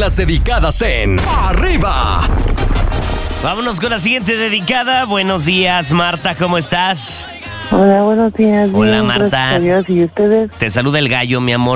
las dedicadas en Arriba. Vámonos con la siguiente dedicada. Buenos días, Marta, ¿cómo estás? Hola, buenos días. Hola, bien, Marta. gracias a Dios. ¿Y ustedes? Te saluda el gallo, mi amor.